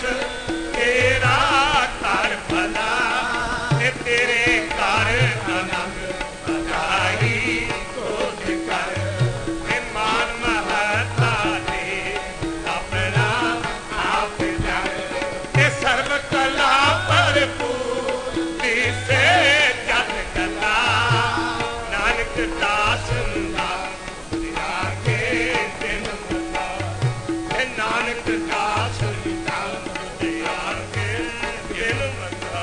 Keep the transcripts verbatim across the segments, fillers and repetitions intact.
तेरा घर भला ते तेरे घर आनंद बधाई खुद कर ते मान महता दे अपना आप कर ते सर्व कला भरपूर दिसे जग कला नानक दास ना दिया के दिन बता ते नानक दास ना दिया के दिन बता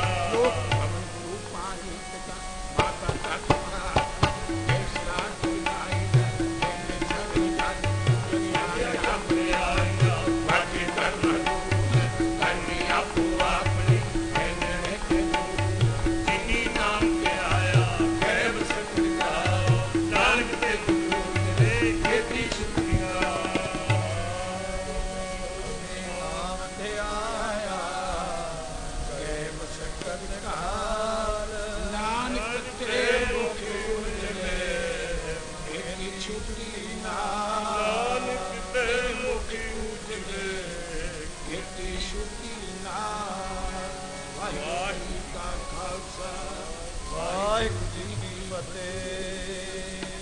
ਵਾਹਿਗੁਰੂ ਜੀ ਕੀ ਫਤਿਹ।